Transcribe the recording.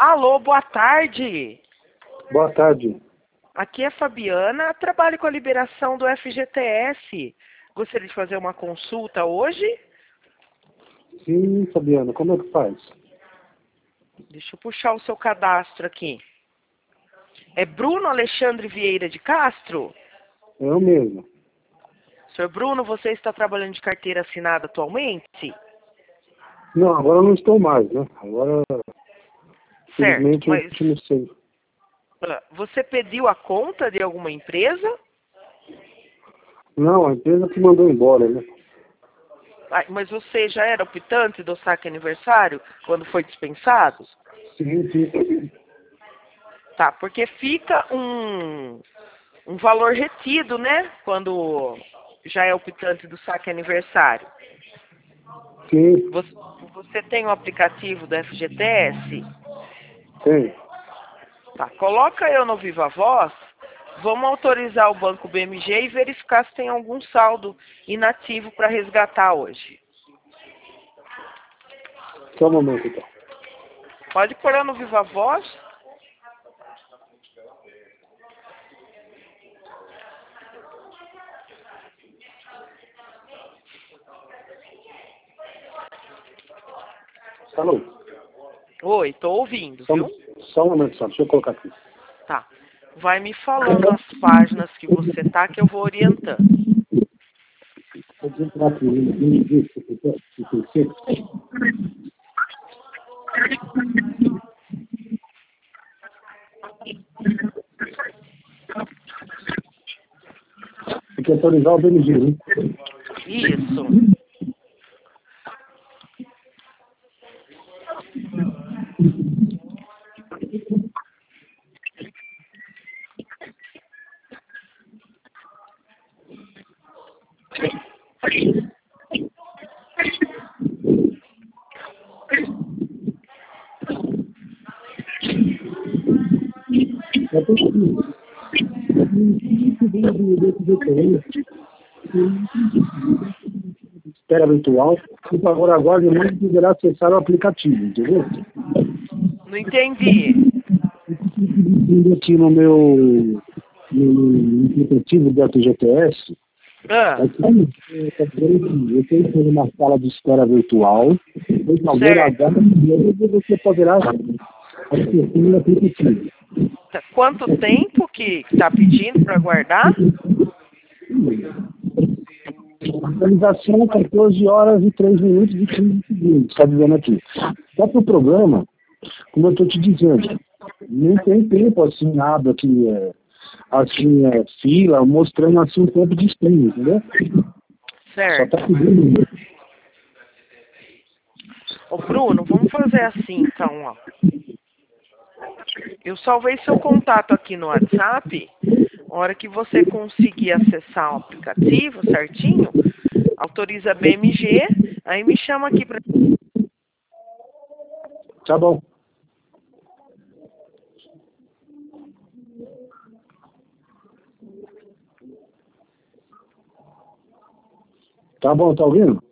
Alô, boa tarde. Boa tarde. Aqui é a Fabiana, trabalho com a liberação do FGTS. Gostaria de fazer uma consulta hoje? Sim, Fabiana, como é que faz? Deixa eu puxar o seu cadastro aqui. É Bruno Alexandre Vieira de Castro? Eu mesmo. Senhor Bruno, você está trabalhando de carteira assinada atualmente? Não, agora eu não estou mais, né? Agora, Certo, infelizmente, eu mas não sei. você pediu a conta de alguma empresa? Não, a empresa que mandou embora, né? Mas você já era optante do saque aniversário quando foi dispensado? Sim, sim. Tá, porque fica um valor retido, né? Quando já é optante do saque aniversário. Sim, Você tem o aplicativo do FGTS? tem. Tá, coloca eu no Viva Voz. Vamos autorizar o Banco BMG e verificar se tem algum saldo inativo para resgatar hoje. Só um momento, então. Pode pôr eu no Viva Voz. Alô? Oi, tô ouvindo, Só, viu? só um momento, só. Deixa eu colocar aqui. Tá. Vai me falando as páginas que você tá que eu vou orientando. Pode entrar aqui. Tem que autorizar o BMG, né? Isso. Eu tô aqui. Espera virtual. Por favor, aguarde muito e poderá acessar o aplicativo, entendeu? Não entendi. Aqui no aplicativo do FGTS, Ah, aqui eu tenho que fazer uma sala de espera virtual, por favor, certo. aguarde e você poderá acessar o aplicativo. Tá, quanto tempo que tá pedindo para guardar? Atualização 14 horas e 3 minutos e 15 segundos, está dizendo aqui. Só para o programa, como eu estou te dizendo, não tem tempo assim, nada aqui, fila, mostrando assim um tempo de streaming, entendeu? Só Certo. está pedindo. Ô Bruno, vamos fazer assim então, ó. Eu salvei seu contato aqui no WhatsApp. A hora que você conseguir acessar o aplicativo certinho, autoriza a BMG, aí me chama aqui para. Tá bom. Tá bom, tá ouvindo?